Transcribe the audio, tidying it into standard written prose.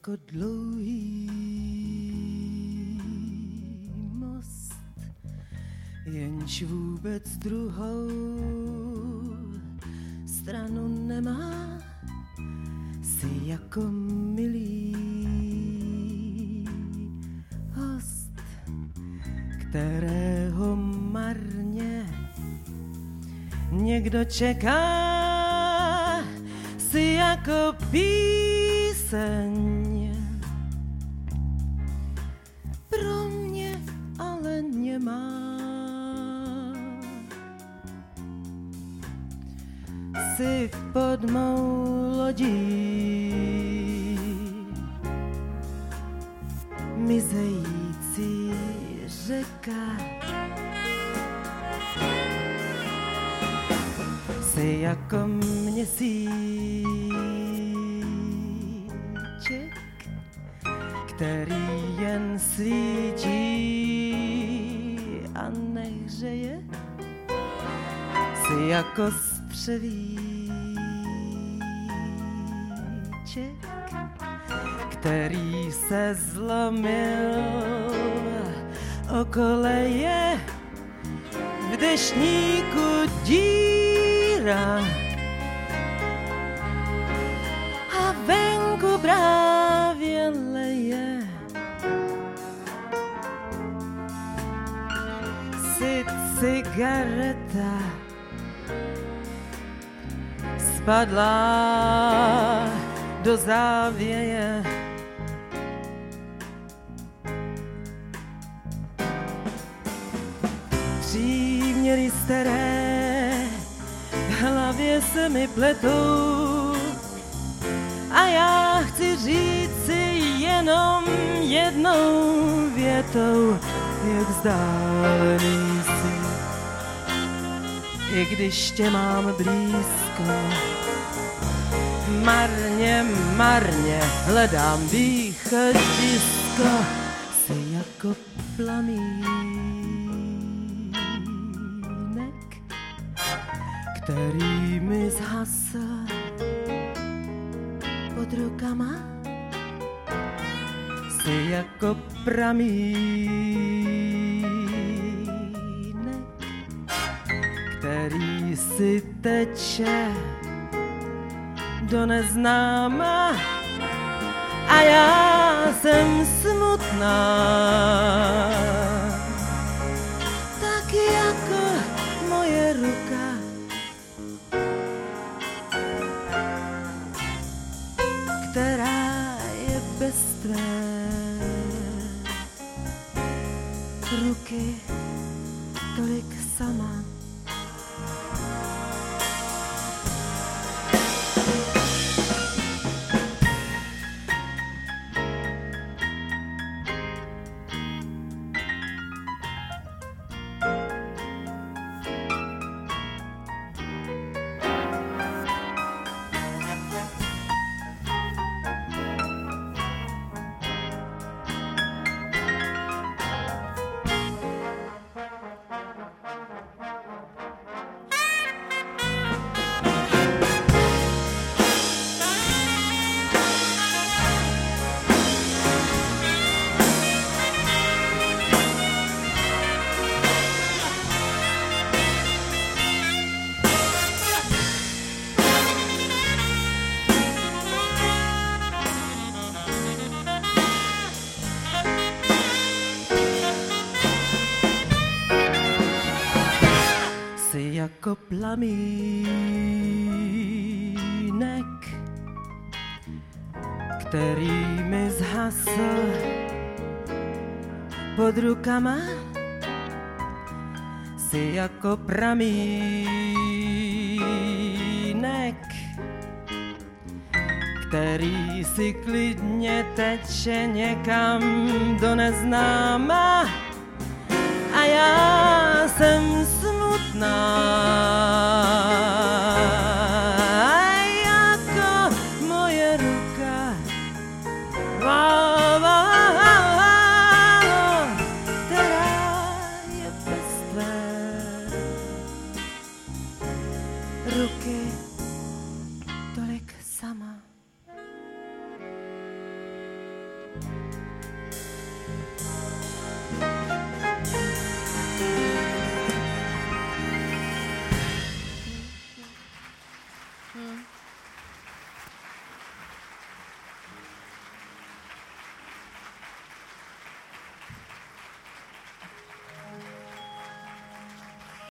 jako dlouhý most, jenž vůbec druhou stranu nemá, si jako milý host, kterého marně někdo čeká, si jako píseň. Pro mě ale nemá. Jsi pod mou lodí, mizející řeka. Jsi jako měsíček, který jen svítí a nehřeje. Jsi jako střevíček, který se zlomil o koleje, v deštníku díra a venku právě leje. Jsi cigareta spadla do závěje. Příměry staré v hlavě se mi pletou a já chci říct si jenom jednou větou, jak vzdálený jsi, i když tě mám blízko. Marně, marně hledám východisko, jsi jako plamínek, který mi zhasl pod rukama. Jsi jako pramínek, který si teče do neznáma a já jsem smutná, tak jako moje ruka, která je bez tvé ruky tolik sama. Jako plamínek, který mi zhasl pod rukama. Jsi jako pramínek, který si klidně teče někam do neznáma a já jsem smutná, jako moje ruka, která je bez tvé ruky.